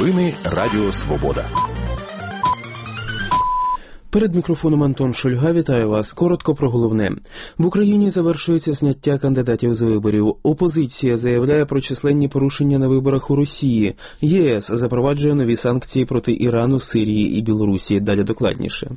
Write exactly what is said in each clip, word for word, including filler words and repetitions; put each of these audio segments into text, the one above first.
Новини Радіо Свобода. Перед мікрофоном Антон Шульга. Вітаю вас. Коротко про головне. В Україні завершується зняття кандидатів з виборів. Опозиція заявляє про численні порушення на виборах у Росії. ЄС запроваджує нові санкції проти Ірану, Сирії і Білорусі. Далі докладніше.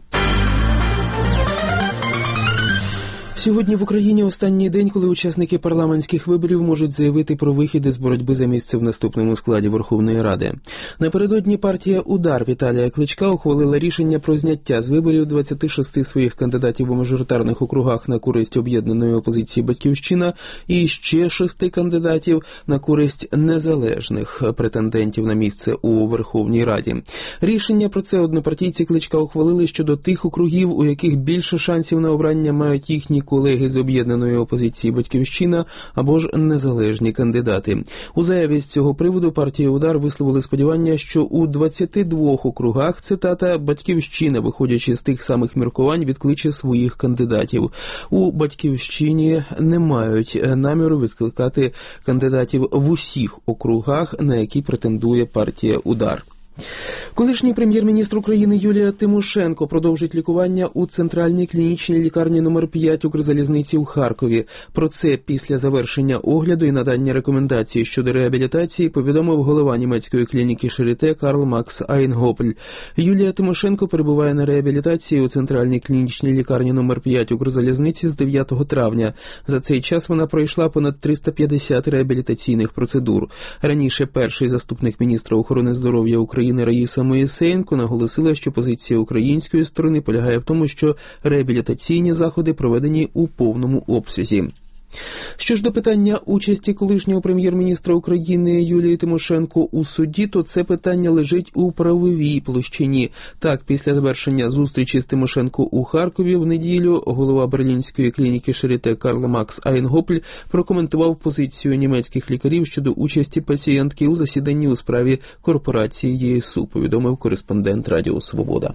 Сьогодні в Україні останній день, коли учасники парламентських виборів можуть заявити про вихід із боротьби за місце в наступному складі Верховної Ради. Напередодні партія «Удар» Віталія Кличка ухвалила рішення про зняття з виборів двадцяти шести своїх кандидатів у мажоритарних округах на користь об'єднаної опозиції «Батьківщина» і ще шести кандидатів на користь незалежних претендентів на місце у Верховній Раді. Рішення про це однопартійці Кличка ухвалили щодо тих округів, у яких більше шансів на обрання мають їхні колеги з об'єднаної опозиції «Батьківщина» або ж незалежні кандидати. У заяві з цього приводу партія «Удар» висловили сподівання, що у двадцяти двох округах, цитата, «Батьківщина, виходячи з тих самих міркувань, відкличе своїх кандидатів». У «Батьківщині» не мають наміру відкликати кандидатів в усіх округах, на які претендує партія «Удар». Колишній прем'єр-міністр України Юлія Тимошенко продовжить лікування у центральній клінічній лікарні номер п'ять Укрзалізниці у Харкові. Про це після завершення огляду і надання рекомендацій щодо реабілітації повідомив голова німецької клініки Шаріте Карл Макс Айнгопель. Юлія Тимошенко перебуває на реабілітації у центральній клінічній лікарні номер п'ять Укрзалізниці з дев'ятого травня. За цей час вона пройшла понад триста п'ятдесят реабілітаційних процедур. Раніше перший заступник міністра охорони здоров'я України Раїса Моїсеєнко наголосила, що позиція української сторони полягає в тому, що реабілітаційні заходи проведені у повному обсязі. Що ж до питання участі колишнього прем'єр-міністра України Юлії Тимошенко у суді, то це питання лежить у правовій площині. Так, після завершення зустрічі з Тимошенко у Харкові в неділю голова берлінської клініки Шаріте Карл Макс Айнгопель прокоментував позицію німецьких лікарів щодо участі пацієнтки у засіданні у справі корпорації ЄСУ, повідомив кореспондент Радіо Свобода.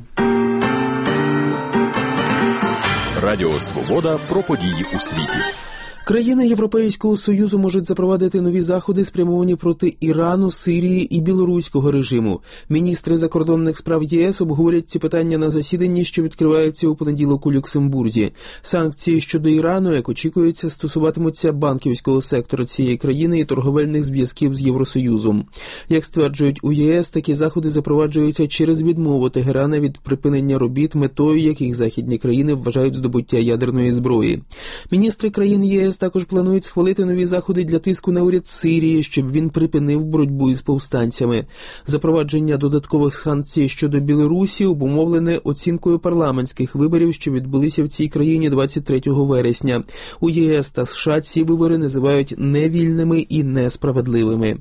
Радіо Свобода про події у світі. Країни Європейського Союзу можуть запровадити нові заходи, спрямовані проти Ірану, Сирії і білоруського режиму. Міністри закордонних справ ЄС обговорять ці питання на засіданні, що відкривається у понеділок у Люксембурзі. Санкції щодо Ірану, як очікується, стосуватимуться банківського сектора цієї країни і торговельних зв'язків з Євросоюзом. Як стверджують у ЄС, такі заходи запроваджуються через відмову Тегерана від припинення робіт, метою яких західні країни вважають здобуття ядерної зброї. Міністри країн ЄС також планують схвалити нові заходи для тиску на уряд Сирії, щоб він припинив боротьбу із повстанцями. Запровадження додаткових санкцій щодо Білорусі обумовлене оцінкою парламентських виборів, що відбулися в цій країні двадцять третього вересня. У ЄС та США ці вибори називають невільними і несправедливими.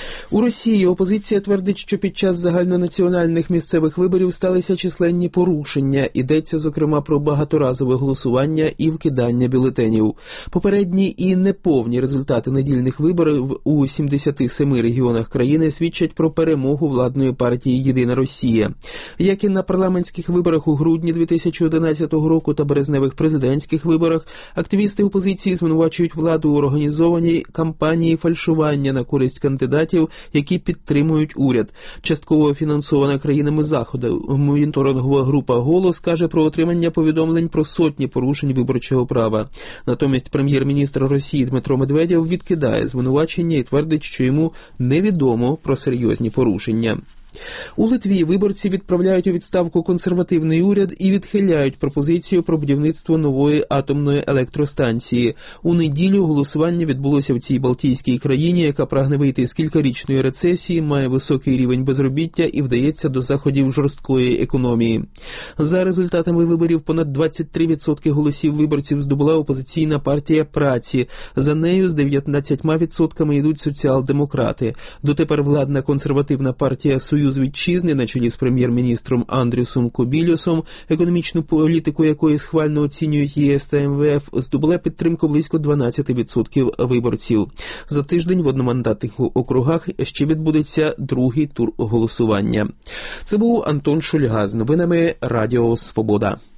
У Росії опозиція твердить, що під час загальнонаціональних місцевих виборів сталися численні порушення. Йдеться, зокрема, про багаторазове голосування і вкидання бюлетенів. Попередні і неповні результати недільних виборів у сімдесяти семи регіонах країни свідчать про перемогу владної партії «Єдина Росія». Як і на парламентських виборах у грудні дві тисячі одинадцятого року та березневих президентських виборах, активісти опозиції звинувачують владу у організованій кампанії фальшування на користь кандидатів, які підтримують уряд. Частково фінансована країнами Заходу. Моніторингова група «Голос» каже про отримання повідомлень про сотні порушень виборчого права. Натомість прем'єр-міністр Росії Дмитро Медведєв відкидає звинувачення і твердить, що йому невідомо про серйозні порушення. У Литві виборці відправляють у відставку консервативний уряд і відхиляють пропозицію про будівництво нової атомної електростанції. У неділю голосування відбулося в цій балтійській країні, яка прагне вийти з кількарічної рецесії, має високий рівень безробіття і вдається до заходів жорсткої економії. За результатами виборів понад двадцять три відсотки голосів виборців здобула опозиційна партія праці. За нею з дев'ятнадцятьма відсотками йдуть соціал-демократи. Дотепер владна консервативна партія «Союз Вітчизни» на чолі з прем'єр-міністром Андрюсом Кобільосом, економічну політику якої схвально оцінюють ЄС та ем ве еф, здобула підтримку близько дванадцять відсотків виборців. За тиждень в одномандатних округах ще відбудеться другий тур голосування. Це був Антон Шульга з новинами Радіо Свобода.